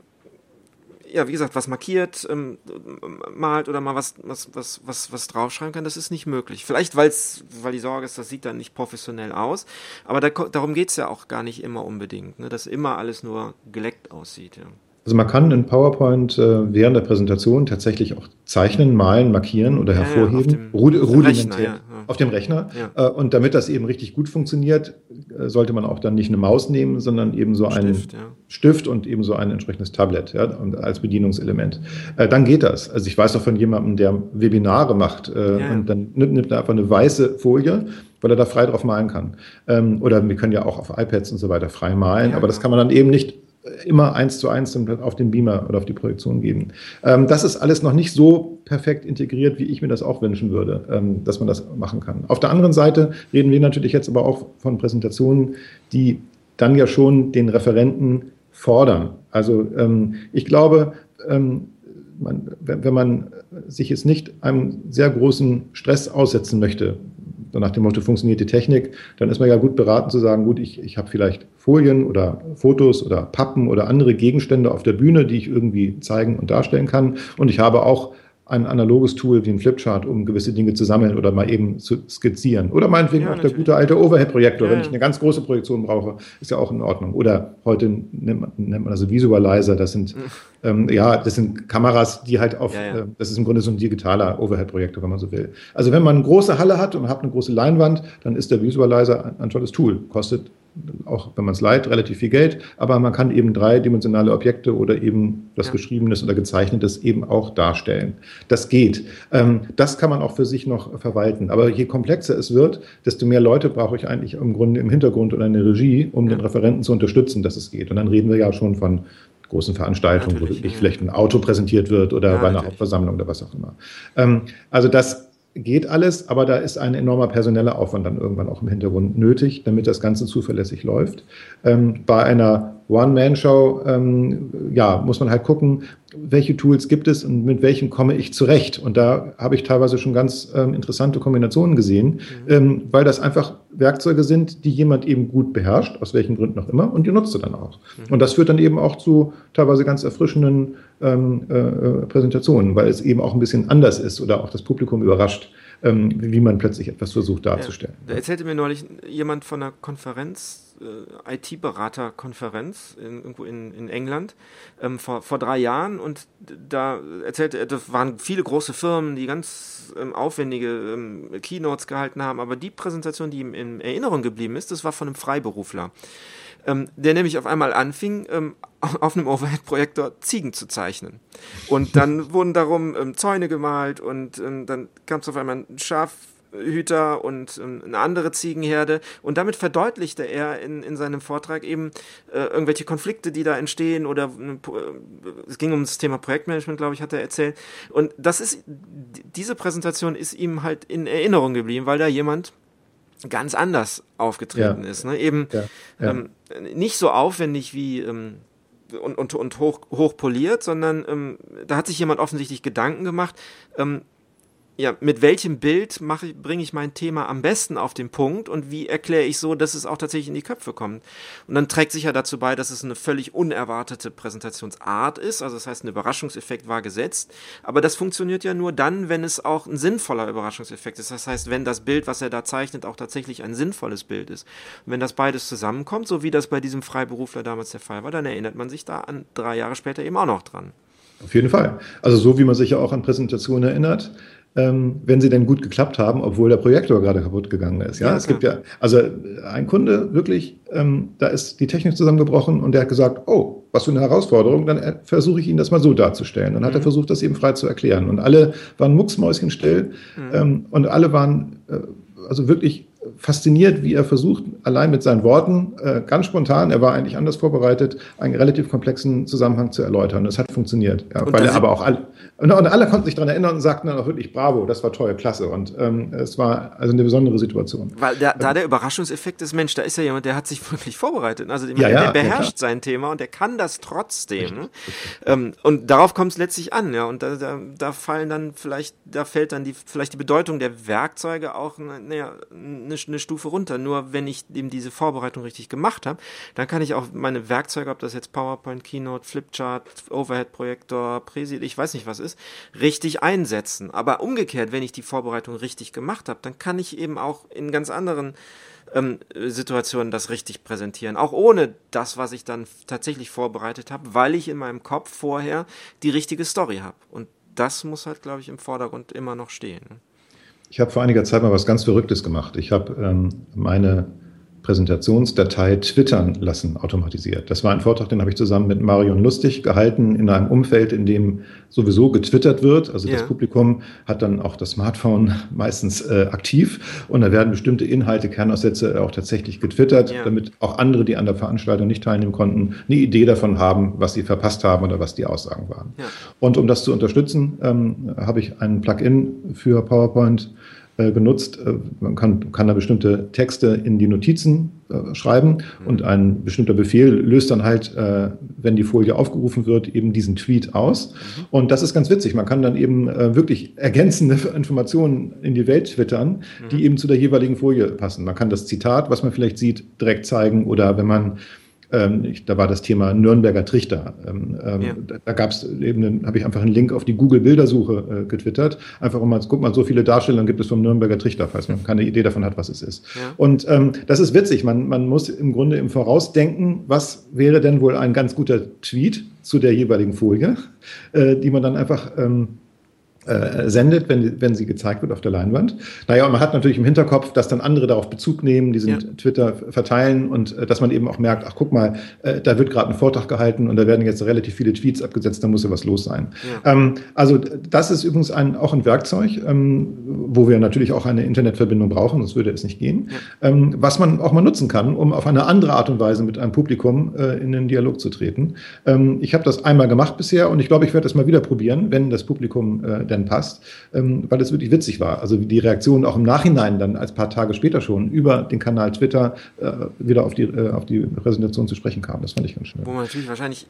[SPEAKER 1] ja, wie gesagt, was markiert, ähm, malt oder mal was, was, was, was, was draufschreiben kann, das ist nicht möglich. Vielleicht, weil's, weil die Sorge ist, das sieht dann nicht professionell aus, aber da, darum geht's ja auch gar nicht immer unbedingt, ne, dass immer alles nur geleckt aussieht, ja.
[SPEAKER 2] Also man kann in PowerPoint äh, während der Präsentation tatsächlich auch zeichnen, malen, markieren oder ja, hervorheben, ja, dem, Rud rudimentär Rechner, ja, ja. auf dem Rechner. Ja. Äh, und damit das eben richtig gut funktioniert, äh, sollte man auch dann nicht eine Maus nehmen, sondern eben so einen Stift, ja. Stift und eben so ein entsprechendes Tablet ja, als Bedienungselement. Äh, dann geht das. Also ich weiß auch von jemandem, der Webinare macht äh, ja. und dann nimmt, nimmt er einfach eine weiße Folie, weil er da frei drauf malen kann. Ähm, oder wir können ja auch auf iPads und so weiter frei malen, ja, aber das kann man dann eben nicht immer eins zu eins auf den Beamer oder auf die Projektion geben. Ähm, das ist alles noch nicht so perfekt integriert, wie ich mir das auch wünschen würde, ähm, dass man das machen kann. Auf der anderen Seite reden wir natürlich jetzt aber auch von Präsentationen, die dann ja schon den Referenten fordern. Also ähm, ich glaube, ähm, man, wenn, wenn man sich jetzt nicht einem sehr großen Stress aussetzen möchte, so nach dem Motto, funktioniert die Technik, dann ist man ja gut beraten zu sagen, gut, ich, ich habe vielleicht Folien oder Fotos oder Pappen oder andere Gegenstände auf der Bühne, die ich irgendwie zeigen und darstellen kann. Und ich habe auch ein analoges Tool wie ein Flipchart, um gewisse Dinge zu sammeln oder mal eben zu skizzieren. Oder meinetwegen ja, auch natürlich. Der gute alte Overhead-Projektor, ja, wenn ich eine ganz große Projektion brauche, ist ja auch in Ordnung. Oder heute nennt man, nennt man also Visualizer, das sind, ähm, ja, das sind Kameras, die halt auf, ja, ja. Äh, das ist im Grunde so ein digitaler Overhead-Projektor, wenn man so will. Also wenn man eine große Halle hat und hat eine große Leinwand, dann ist der Visualizer ein, ein tolles Tool. Kostet auch, wenn man es leiht, relativ viel Geld, aber man kann eben dreidimensionale Objekte oder eben das ja. Geschriebenes oder Gezeichnetes eben auch darstellen. Das geht. Ähm, das kann man auch für sich noch verwalten. Aber je komplexer es wird, desto mehr Leute brauche ich eigentlich im Grunde im Hintergrund oder eine Regie, um ja. den Referenten zu unterstützen, dass es geht. Und dann reden wir ja schon von großen Veranstaltungen, natürlich, wo wirklich ja. vielleicht ein Auto präsentiert wird oder ja, bei einer natürlich. Hauptversammlung oder was auch immer. Ähm, also das geht alles, aber da ist ein enormer personeller Aufwand dann irgendwann auch im Hintergrund nötig, damit das Ganze zuverlässig läuft. Ähm, bei einer One-Man-Show ähm, ja, muss man halt gucken, welche Tools gibt es und mit welchen komme ich zurecht. Und da habe ich teilweise schon ganz ähm, interessante Kombinationen gesehen, mhm. ähm, weil das einfach Werkzeuge sind, die jemand eben gut beherrscht, aus welchen Gründen auch immer, und die nutzt er dann auch. Mhm. Und das führt dann eben auch zu teilweise ganz erfrischenden ähm, äh, Präsentationen, weil es eben auch ein bisschen anders ist oder auch das Publikum überrascht, ähm, wie man plötzlich etwas versucht darzustellen.
[SPEAKER 1] Ja, da erzählte mir neulich jemand von einer Konferenz, äh, I T-Berater-Konferenz in, irgendwo in, in England ähm, vor, vor drei Jahren, und da erzählte er, das waren viele große Firmen, die ganz ähm, aufwendige ähm, Keynotes gehalten haben, aber die Präsentation, die ihm in Erinnerung geblieben ist, das war von einem Freiberufler. Ähm, der nämlich auf einmal anfing, ähm, auf einem Overhead-Projektor Ziegen zu zeichnen. Und dann wurden darum ähm, Zäune gemalt und ähm, dann kam es auf einmal ein Schaf Schafhüter und ähm, eine andere Ziegenherde. Und damit verdeutlichte er in, in seinem Vortrag eben äh, irgendwelche Konflikte, die da entstehen oder äh, es ging um das Thema Projektmanagement, glaube ich, hat er erzählt. Und das ist, diese Präsentation ist ihm halt in Erinnerung geblieben, weil da jemand ganz anders aufgetreten ja. ist. Ne? Eben ja. Ja. Ähm, nicht so aufwendig wie ähm, und, und, und hoch, hoch poliert, sondern ähm, da hat sich jemand offensichtlich Gedanken gemacht, ähm, ja, mit welchem Bild mache ich, bringe ich mein Thema am besten auf den Punkt und wie erkläre ich so, dass es auch tatsächlich in die Köpfe kommt. Und dann trägt sich ja dazu bei, dass es eine völlig unerwartete Präsentationsart ist, also das heißt, ein Überraschungseffekt war gesetzt, aber das funktioniert ja nur dann, wenn es auch ein sinnvoller Überraschungseffekt ist. Das heißt, wenn das Bild, was er da zeichnet, auch tatsächlich ein sinnvolles Bild ist. Und wenn das beides zusammenkommt, so wie das bei diesem Freiberufler damals der Fall war, dann erinnert man sich da an drei Jahre später eben auch noch dran.
[SPEAKER 2] Auf jeden Fall. Also so wie man sich ja auch an Präsentationen erinnert, Ähm, wenn sie denn gut geklappt haben, obwohl der Projektor gerade kaputt gegangen ist. Ja, ja es gibt ja, also ein Kunde wirklich, ähm, da ist die Technik zusammengebrochen und der hat gesagt, oh, was für eine Herausforderung, dann versuche ich Ihnen das mal so darzustellen. Dann hat mhm. er versucht, das eben frei zu erklären. Und alle waren mucksmäuschenstill mhm. ähm, und alle waren äh, also wirklich fasziniert, wie er versucht, allein mit seinen Worten, äh, ganz spontan, er war eigentlich anders vorbereitet, einen relativ komplexen Zusammenhang zu erläutern. Das hat funktioniert. Ja, weil er aber auch alle, und, und alle konnten sich daran erinnern und sagten dann auch wirklich, bravo, das war toll, klasse. Und ähm, es war also eine besondere Situation.
[SPEAKER 1] Weil da, da der Überraschungseffekt ist, Mensch, da ist ja jemand, der hat sich wirklich vorbereitet. Also ja, der, ja, der beherrscht ja, sein Thema und der kann das trotzdem. Ne? Ähm, und darauf kommt es letztlich an, ja. Und da, da, da fallen dann vielleicht, da fällt dann die, vielleicht die Bedeutung der Werkzeuge auch, naja, eine, eine Stufe runter. Nur wenn ich eben diese Vorbereitung richtig gemacht habe, dann kann ich auch meine Werkzeuge, ob das jetzt PowerPoint, Keynote, Flipchart, Overhead-Projektor, Präsi, ich weiß nicht was ist, richtig einsetzen. Aber umgekehrt, wenn ich die Vorbereitung richtig gemacht habe, dann kann ich eben auch in ganz anderen ähm, Situationen das richtig präsentieren. Auch ohne das, was ich dann tatsächlich vorbereitet habe, weil ich in meinem Kopf vorher die richtige Story habe. Und das muss halt, glaube ich, im Vordergrund immer noch stehen.
[SPEAKER 2] Ich habe vor einiger Zeit mal was ganz Verrücktes gemacht. Ich habe ähm, meine Präsentationsdatei twittern lassen, automatisiert. Das war ein Vortrag, den habe ich zusammen mit Marion Lustig gehalten in einem Umfeld, in dem sowieso getwittert wird. Also ja. Das Publikum hat dann auch das Smartphone meistens äh, aktiv und da werden bestimmte Inhalte, Kernaussätze auch tatsächlich getwittert, ja. damit auch andere, die an der Veranstaltung nicht teilnehmen konnten, eine Idee davon haben, was sie verpasst haben oder was die Aussagen waren. Ja. Und um das zu unterstützen, ähm, habe ich ein Plugin für PowerPoint genutzt. Man kann, kann da bestimmte Texte in die Notizen äh, schreiben mhm. und ein bestimmter Befehl löst dann halt, äh, wenn die Folie aufgerufen wird, eben diesen Tweet aus. Mhm. Und das ist ganz witzig. Man kann dann eben äh, wirklich ergänzende Informationen in die Welt twittern, mhm. die eben zu der jeweiligen Folie passen. Man kann das Zitat, was man vielleicht sieht, direkt zeigen oder wenn man Ähm, ich, da war das Thema Nürnberger Trichter. Ähm, ja. Da, da gab es eben, habe ich einfach einen Link auf die Google-Bildersuche äh, getwittert. Einfach um mal, guck mal, so viele Darstellungen gibt es vom Nürnberger Trichter, falls man keine Idee davon hat, was es ist. Ja. Und ähm, das ist witzig. Man, man muss im Grunde im Voraus denken, was wäre denn wohl ein ganz guter Tweet zu der jeweiligen Folie, äh, die man dann einfach ähm, Äh, sendet, wenn, wenn sie gezeigt wird auf der Leinwand. Naja, und man hat natürlich im Hinterkopf, dass dann andere darauf Bezug nehmen, diesen ja. Twitter verteilen und äh, dass man eben auch merkt, ach guck mal, äh, da wird gerade ein Vortrag gehalten und da werden jetzt relativ viele Tweets abgesetzt, da muss ja was los sein. Ja. Ähm, also das ist übrigens ein, auch ein Werkzeug, ähm, wo wir natürlich auch eine Internetverbindung brauchen, sonst würde es nicht gehen, ja. ähm, was man auch mal nutzen kann, um auf eine andere Art und Weise mit einem Publikum äh, in den Dialog zu treten. Ähm, ich habe das einmal gemacht bisher und ich glaube, ich werde das mal wieder probieren, wenn das Publikum äh, denn passt, ähm, weil es wirklich witzig war. Also die Reaktionen auch im Nachhinein dann als paar Tage später schon über den Kanal Twitter äh, wieder auf die, äh, auf die Präsentation zu sprechen kamen. Das fand ich ganz schön.
[SPEAKER 1] Wo man natürlich wahrscheinlich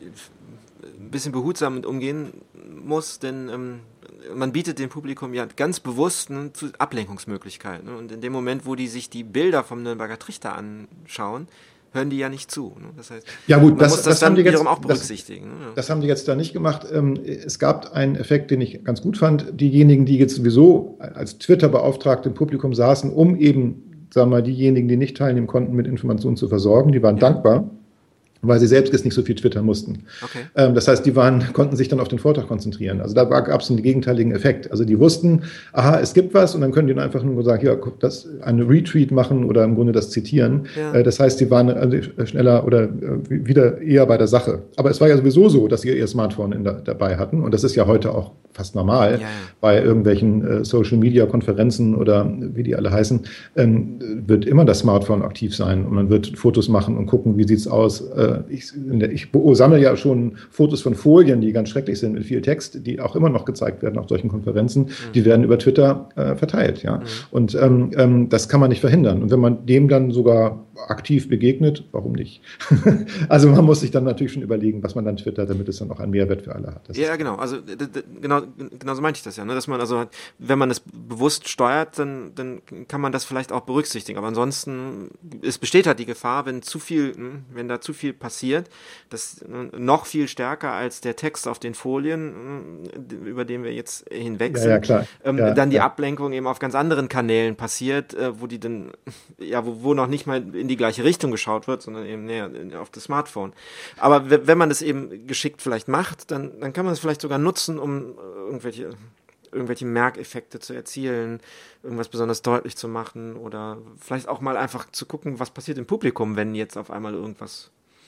[SPEAKER 1] ein bisschen behutsam mit umgehen muss, denn ähm, man bietet dem Publikum ja ganz bewusst ne, zu Ablenkungsmöglichkeiten. Ne? Und in dem Moment, wo die sich die Bilder vom Nürnberger Trichter anschauen, hören die ja nicht zu. Ne? Das heißt,
[SPEAKER 2] ja gut,
[SPEAKER 1] man
[SPEAKER 2] das,
[SPEAKER 1] muss das,
[SPEAKER 2] das
[SPEAKER 1] dann
[SPEAKER 2] haben die
[SPEAKER 1] wiederum
[SPEAKER 2] jetzt,
[SPEAKER 1] auch berücksichtigen.
[SPEAKER 2] Das,
[SPEAKER 1] ne?
[SPEAKER 2] das haben die jetzt da nicht gemacht. Es gab einen Effekt, den ich ganz gut fand. Diejenigen, die jetzt sowieso als Twitter-Beauftragte im Publikum saßen, um eben, sagen wir mal, diejenigen, die nicht teilnehmen konnten, mit Informationen zu versorgen, die waren ja. dankbar, weil sie selbst jetzt nicht so viel twittern mussten. Okay. Ähm, das heißt, die waren, konnten sich dann auf den Vortrag konzentrieren. Also da gab es einen gegenteiligen Effekt. Also die wussten, aha, es gibt was und dann können die dann einfach nur sagen, ja, guck, das eine Retweet machen oder im Grunde das zitieren. Ja. Äh, das heißt, die waren also schneller oder äh, wieder eher bei der Sache. Aber es war ja sowieso so, dass sie ihr Smartphone in der, dabei hatten und das ist ja heute auch fast normal, ja, ja. bei irgendwelchen äh, Social-Media-Konferenzen oder wie die alle heißen, ähm, wird immer das Smartphone aktiv sein und man wird Fotos machen und gucken, wie sieht es aus. Äh, ich, ich sammle ja schon Fotos von Folien, die ganz schrecklich sind mit viel Text, die auch immer noch gezeigt werden auf solchen Konferenzen. Mhm. Die werden über Twitter äh, verteilt. Ja? Mhm. Und ähm, ähm, das kann man nicht verhindern. Und wenn man dem dann sogar aktiv begegnet, warum nicht? Also man muss sich dann natürlich schon überlegen, was man dann twittert, damit es dann auch einen Mehrwert für alle hat. Das
[SPEAKER 1] ja, genau. Also genau, genau so meinte ich das ja, ne? Dass man also, wenn man es bewusst steuert, dann, dann kann man das vielleicht auch berücksichtigen. Aber ansonsten, es besteht halt die Gefahr, wenn zu viel, wenn da zu viel passiert, dass noch viel stärker als der Text auf den Folien, über den wir jetzt hinweg sind,
[SPEAKER 2] ja, ja, klar.
[SPEAKER 1] Ähm,
[SPEAKER 2] ja,
[SPEAKER 1] dann die
[SPEAKER 2] ja.
[SPEAKER 1] Ablenkung eben auf ganz anderen Kanälen passiert, äh, wo die dann, ja, wo, wo noch nicht mal in die gleiche Richtung geschaut wird, sondern eben näher auf das Smartphone. Aber w- wenn man das eben geschickt vielleicht macht, dann, dann kann man es vielleicht sogar nutzen, um irgendwelche, irgendwelche Merkeffekte zu erzielen, irgendwas besonders deutlich zu machen oder vielleicht auch mal einfach zu gucken, was passiert im Publikum, wenn jetzt auf einmal irgendwas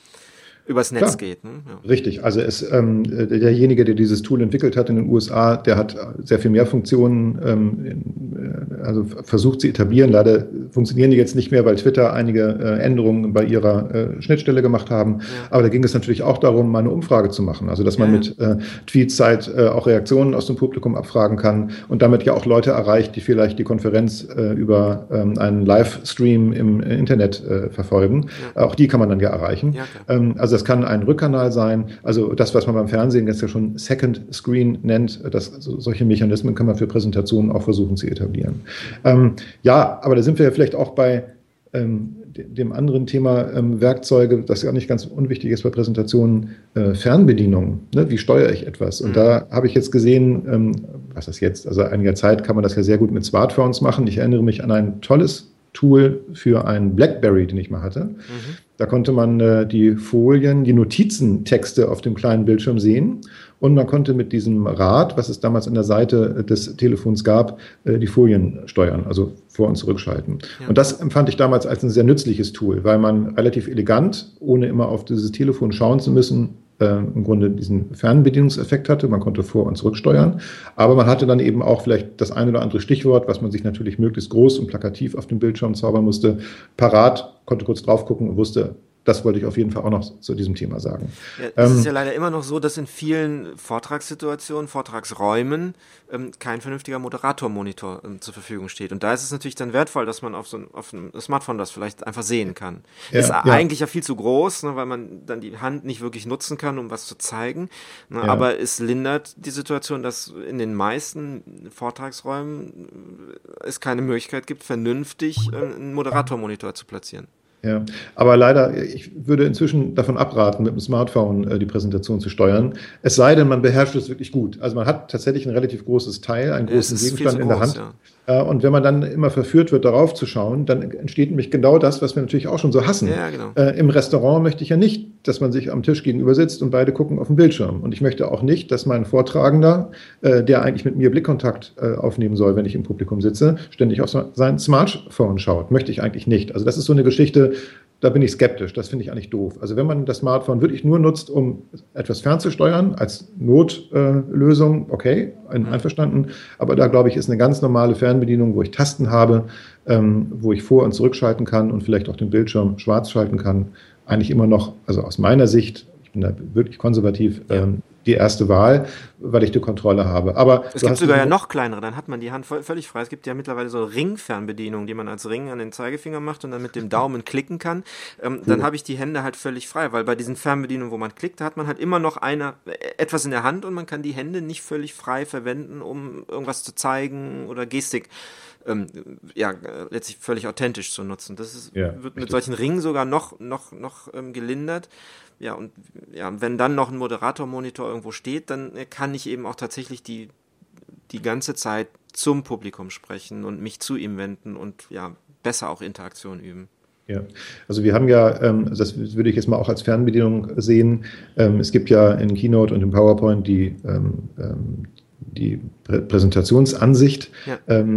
[SPEAKER 1] übers Netz Klar. geht. Ne? Ja.
[SPEAKER 2] Richtig, also es, ähm, derjenige, der dieses Tool entwickelt hat in den U S A, der hat sehr viel mehr Funktionen, ähm, in, also versucht zu etablieren. Leider funktionieren die jetzt nicht mehr, weil Twitter einige äh, Änderungen bei ihrer äh, Schnittstelle gemacht haben. Ja. Aber da ging es natürlich auch darum, mal eine Umfrage zu machen. Also dass man ja. mit äh, Tweetzeit äh, auch Reaktionen aus dem Publikum abfragen kann und damit ja auch Leute erreicht, die vielleicht die Konferenz äh, über ähm, einen Livestream im Internet äh, verfolgen. Ja. Auch die kann man dann ja erreichen. Ja, ähm, also das kann ein Rückkanal sein, also das, was man beim Fernsehen jetzt ja schon Second Screen nennt, das, also solche Mechanismen kann man für Präsentationen auch versuchen zu etablieren. Ähm, ja, aber da sind wir ja vielleicht auch bei ähm, dem anderen Thema ähm, Werkzeuge, das ja nicht ganz unwichtig ist bei Präsentationen, äh, Fernbedienung. Ne? Wie steuere ich etwas? Und mhm. da habe ich jetzt gesehen, ähm, was ist jetzt, also einiger Zeit kann man das ja sehr gut mit Smartphones machen. Ich erinnere mich an ein tolles Tool für einen BlackBerry, den ich mal hatte. Mhm. Da konnte man äh, die Folien, die Notizentexte auf dem kleinen Bildschirm sehen und man konnte mit diesem Rad, was es damals an der Seite des Telefons gab, äh, die Folien steuern, also vor- und zurückschalten. Ja. Und das empfand ich damals als ein sehr nützliches Tool, weil man relativ elegant, ohne immer auf dieses Telefon schauen zu müssen, äh, im Grunde diesen Fernbedienungseffekt hatte. Man konnte vor- und zurücksteuern, aber man hatte dann eben auch vielleicht das ein oder andere Stichwort, was man sich natürlich möglichst groß und plakativ auf dem Bildschirm zaubern musste, parat, konnte kurz drauf gucken und wusste, das wollte ich auf jeden Fall auch noch zu diesem Thema sagen.
[SPEAKER 1] Ja, es ähm, ist ja leider immer noch so, dass in vielen Vortragssituationen, Vortragsräumen ähm, kein vernünftiger Moderatormonitor ähm, zur Verfügung steht. Und da ist es natürlich dann wertvoll, dass man auf so ein, auf einem Smartphone das vielleicht einfach sehen kann. Ja, ist ja. eigentlich ja viel zu groß, ne, weil man dann die Hand nicht wirklich nutzen kann, um was zu zeigen. Ne, ja. Aber es lindert die Situation, dass in den meisten Vortragsräumen es keine Möglichkeit gibt, vernünftig äh, einen Moderatormonitor zu platzieren.
[SPEAKER 2] Ja, aber leider, ich würde inzwischen davon abraten, mit dem Smartphone äh, die Präsentation zu steuern. Es sei denn, man beherrscht es wirklich gut. Also man hat tatsächlich ein relativ großes Teil, einen ja, großen Gegenstand in der Hand. Ja. Äh, und wenn man dann immer verführt wird, darauf zu schauen, dann entsteht nämlich genau das, was wir natürlich auch schon so hassen.
[SPEAKER 1] Ja, genau.
[SPEAKER 2] Äh, Im Restaurant möchte ich ja nicht, dass man sich am Tisch gegenüber sitzt und beide gucken auf den Bildschirm. Und ich möchte auch nicht, dass mein Vortragender, äh, der eigentlich mit mir Blickkontakt äh, aufnehmen soll, wenn ich im Publikum sitze, ständig auf sein Smartphone schaut. Möchte ich eigentlich nicht. Also das ist so eine Geschichte, da bin ich skeptisch. Das finde ich eigentlich doof. Also wenn man das Smartphone wirklich nur nutzt, um etwas fernzusteuern, als Notlösung, okay, einverstanden. Aber da, glaube ich, ist eine ganz normale Fernbedienung, wo ich Tasten habe, ähm, wo ich vor- und zurückschalten kann und vielleicht auch den Bildschirm schwarz schalten kann, eigentlich immer noch, also aus meiner Sicht, ich bin da wirklich konservativ, ähm, die erste Wahl, weil ich die Kontrolle habe. Aber
[SPEAKER 1] es gibt sogar ja noch kleinere, dann hat man die Hand voll, völlig frei. Es gibt ja mittlerweile so Ring-Fernbedienungen, die man als Ring an den Zeigefinger macht und dann mit dem Daumen klicken kann. Ähm, dann habe ich die Hände halt völlig frei, weil bei diesen Fernbedienungen, wo man klickt, hat man halt immer noch eine, etwas in der Hand und man kann die Hände nicht völlig frei verwenden, um irgendwas zu zeigen oder Gestik ähm, ja, letztlich völlig authentisch zu nutzen. Das ist, ja, wird mit solchen Ringen sogar noch, noch, noch ähm, gelindert. Ja, und ja, wenn dann noch ein Moderatormonitor irgendwo steht, dann kann ich eben auch tatsächlich die, die ganze Zeit zum Publikum sprechen und mich zu ihm wenden und ja, besser auch Interaktion üben.
[SPEAKER 2] Ja, also wir haben ja, ähm, das würde ich jetzt mal auch als Fernbedienung sehen, ähm, es gibt ja in Keynote und in PowerPoint die, ähm, die Prä- Präsentationsansicht. Ja. Ähm,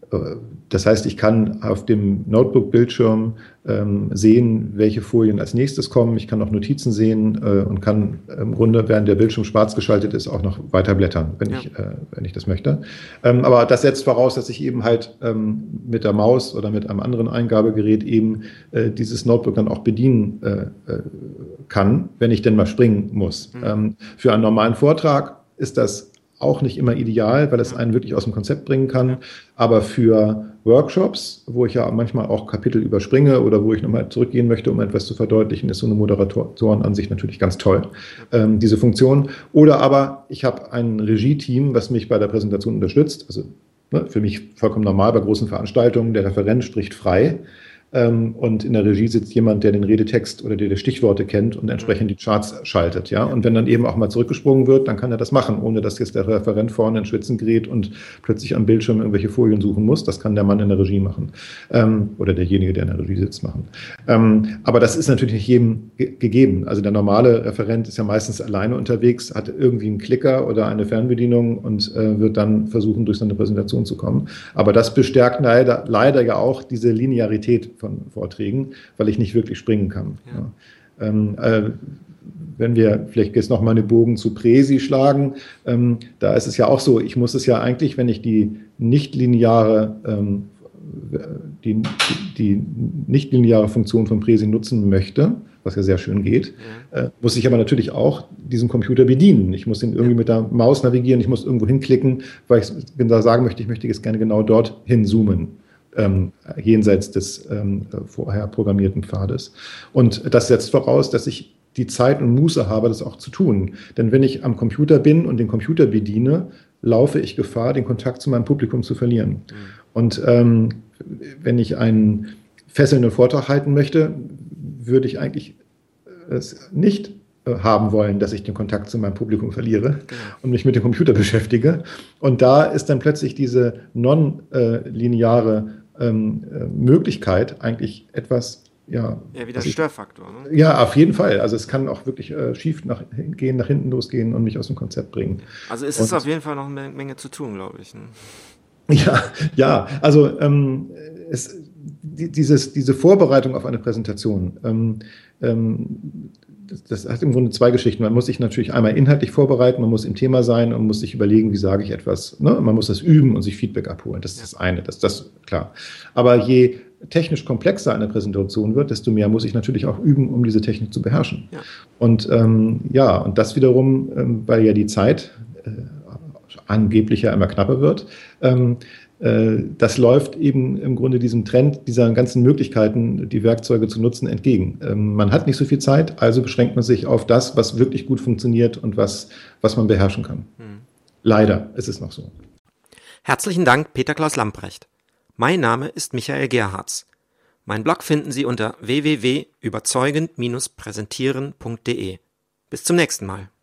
[SPEAKER 2] Das heißt, ich kann auf dem Notebook-Bildschirm ähm, sehen, welche Folien als nächstes kommen. Ich kann auch Notizen sehen äh, und kann im Grunde, während der Bildschirm schwarz geschaltet ist, auch noch weiter blättern, wenn, ja. ich, äh, wenn ich das möchte. Ähm, aber das setzt voraus, dass ich eben halt ähm, mit der Maus oder mit einem anderen Eingabegerät eben äh, dieses Notebook dann auch bedienen äh, kann, wenn ich denn mal springen muss. Mhm. Ähm, für einen normalen Vortrag ist das auch nicht immer ideal, weil es einen wirklich aus dem Konzept bringen kann. Aber für Workshops, wo ich ja manchmal auch Kapitel überspringe oder wo ich nochmal zurückgehen möchte, um etwas zu verdeutlichen, ist so eine Moderatorenansicht natürlich ganz toll, ähm, diese Funktion. Oder aber ich habe ein Regie-Team, was mich bei der Präsentation unterstützt. Also ne, für mich vollkommen normal bei großen Veranstaltungen. Der Referent spricht frei. Ähm, und in der Regie sitzt jemand, der den Redetext oder der die Stichworte kennt und entsprechend die Charts schaltet. Ja? Und wenn dann eben auch mal zurückgesprungen wird, dann kann er das machen, ohne dass jetzt der Referent vorne in Schwitzen gerät und plötzlich am Bildschirm irgendwelche Folien suchen muss. Das kann der Mann in der Regie machen. Ähm, oder derjenige, der in der Regie sitzt, machen. Ähm, aber das ist natürlich nicht jedem ge- gegeben. Also der normale Referent ist ja meistens alleine unterwegs, hat irgendwie einen Klicker oder eine Fernbedienung und äh, wird dann versuchen, durch seine Präsentation zu kommen. Aber das bestärkt leider, leider ja auch diese Linearität von Vorträgen, weil ich nicht wirklich springen kann. Ja. Ja. Ähm, äh, wenn wir vielleicht jetzt noch mal einen Bogen zu Präsi schlagen, ähm, da ist es ja auch so, ich muss es ja eigentlich, wenn ich die nicht-lineare ähm, die, die nicht-lineare Funktion von Präsi nutzen möchte, was ja sehr schön geht, ja. äh, muss ich aber natürlich auch diesen Computer bedienen. Ich muss ihn irgendwie mit der Maus navigieren, ich muss irgendwo hinklicken, weil ich da sagen möchte, ich möchte jetzt gerne genau dort hinzoomen. Ähm, jenseits des ähm, vorher programmierten Pfades. Und das setzt voraus, dass ich die Zeit und Muße habe, das auch zu tun. Denn wenn ich am Computer bin und den Computer bediene, laufe ich Gefahr, den Kontakt zu meinem Publikum zu verlieren. Mhm. Und ähm, wenn ich einen fesselnden Vortrag halten möchte, würde ich eigentlich es nicht haben wollen, dass ich den Kontakt zu meinem Publikum verliere genau. und mich mit dem Computer beschäftige. Und da ist dann plötzlich diese non-lineare ähm, Möglichkeit eigentlich etwas, ja...
[SPEAKER 1] Ja, wie der Störfaktor. Ne?
[SPEAKER 2] Ja, auf jeden Fall. Also es kann auch wirklich äh, schief nach, gehen, nach hinten losgehen und mich aus dem Konzept bringen.
[SPEAKER 1] Also es ist und, auf jeden Fall noch eine Menge zu tun, glaube ich. Ne?
[SPEAKER 2] Ja, ja, also ähm, es, die, dieses, diese Vorbereitung auf eine Präsentation, ähm, ähm, das, das hat im Grunde zwei Geschichten. Man muss sich natürlich einmal inhaltlich vorbereiten, man muss im Thema sein und muss sich überlegen, wie sage ich etwas. Ne? Man muss das üben und sich Feedback abholen. Das ist das eine, das ist das klar. Aber je technisch komplexer eine Präsentation wird, desto mehr muss ich natürlich auch üben, um diese Technik zu beherrschen. Ja. Und ähm, ja, und das wiederum, ähm, weil ja die Zeit äh, angeblich ja immer knapper wird, ähm, äh, das läuft eben im Grunde diesem Trend, dieser ganzen Möglichkeiten, die Werkzeuge zu nutzen, entgegen. Ähm, man hat nicht so viel Zeit, also beschränkt man sich auf das, was wirklich gut funktioniert und was, was man beherrschen kann. Hm. Leider ist es noch so.
[SPEAKER 1] Herzlichen Dank, Peter Klaus Lamprecht. Mein Name ist Michael Gerhards. Mein Blog finden Sie unter w w w punkt überzeugend Bindestrich präsentieren punkt d e. Bis zum nächsten Mal.